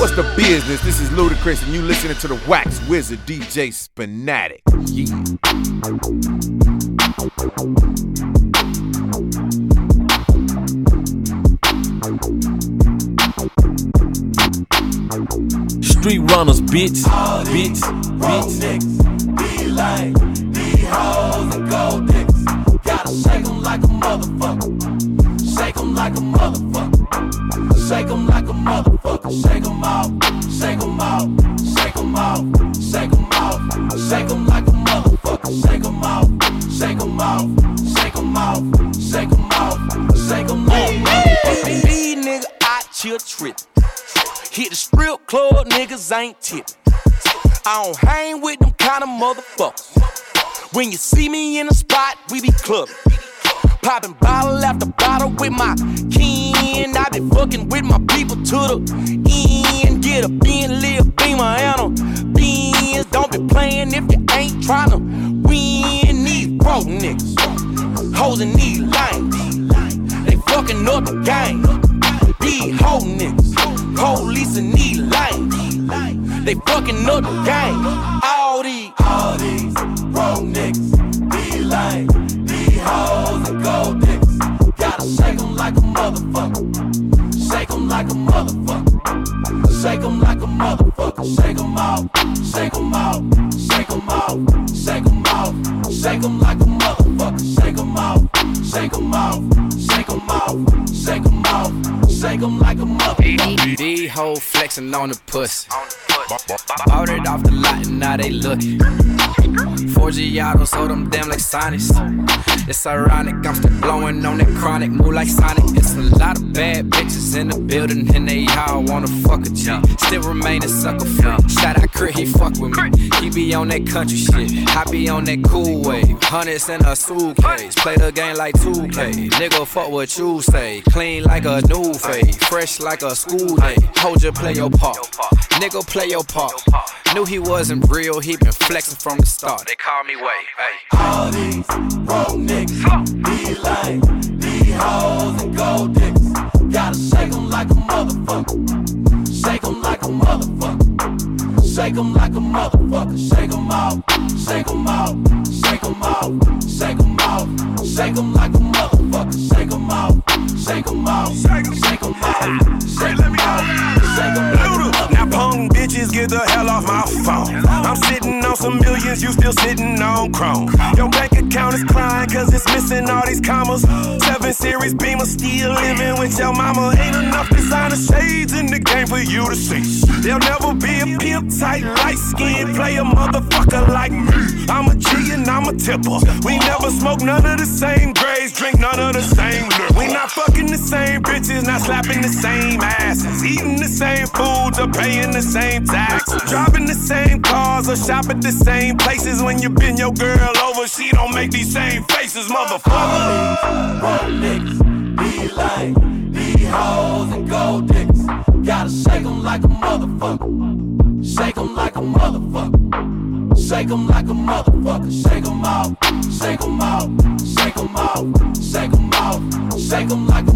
What's the business? This is Ludacris, and you listening to the Wax Wizard DJ Spinatic. Yeah. Street runners, bitch. All these broke niggas, be lame, be hoes and gold dicks. Gotta shake them like a motherfucker. Shake them like a motherfucker. Shake them like a motherfucker. Shake them off, shake them off, shake them off, shake them off. Shake them like a motherfucker. Shake them off, shake them off, shake them off, shake them off. Shake them like a motherfucker. These niggas out here trippin'. Hit the strip club, niggas ain't tippin'. I don't hang with them kind of motherfuckers. When you see me in the spot, we be clubbing. Popping bottle after bottle with my kin. I be fucking with my people to the end. Get a Bentley, a Beamer, and a Benz. Don't be playing if you ain't tryna win. These broke niggas, hoes and these lanes, they fucking up the game. These hoe niggas, police and these lanes, they fucking up the game. All these broke niggas, be lame, be hoes and gold dicks. Gotta shake them like a motherfucker. Shake them like a motherfucker. Shake them like a motherfucker. Shake them off, shake them off, shake them off, shake them off. Shake them like a motherfucker. Shake them off, shake them off, shake them off, shake them off. Shake them like a motherfucker. These hoes flexing on the pussy. Bought it off the lot and now they lookin'. 4G so them damn like Sonics. It's ironic, I'm still blowing on that chronic, move like Sonic. It's a lot of bad bitches in the building and they all wanna fuck a G. Still remain sucker free. Shout out Crit, he fuck with me. He be on that country shit, I be on that cool wave. Hundreds in a suitcase, play the game like 2K. Nigga, fuck what you say, clean like a new fade, fresh like a school day. Hold your play your part, nigga play your part. Knew he wasn't real, he been flexing from the start. They call me Way. Hey. All these broke niggas, be lame, be hoes and gold dicks. Gotta shake them like a motherfucker. Shake them like a motherfucker. Shake them like a motherfucker. Shake them off, shake them off, shake them off, shake them off. Shake them like a motherfucker. Shake them off, shake them off, shake them off, shake them off, shake them off. Now punk bitches, get the hell off my phone. I'm sitting on some millions, you still sitting on chrome. Your bank account is crying cause it's missing all these commas. 7 Series Beamer, still living with your mama. Ain't enough designer shades in the game for you to see. There'll never be a pimp tight, light skin, play a motherfucker like me. I'm a G and I'm a tipper. We never smoke none of the same grades, drink none of the same liquor. We not fucking the same bitches, not slapping the same asses, eating the same foods or paying the same taxes, driving the same cars or shop at the same places. When you bend your girl over, she don't make these same faces, motherfucker. Broke niggas, be lame, be hoes and gold dicks. Gotta shake them like a motherfucker. Shake them like a motherfucker. Shake them like a motherfucker. Shake them off, shake them off, shake them off, shake them off. Shake them like a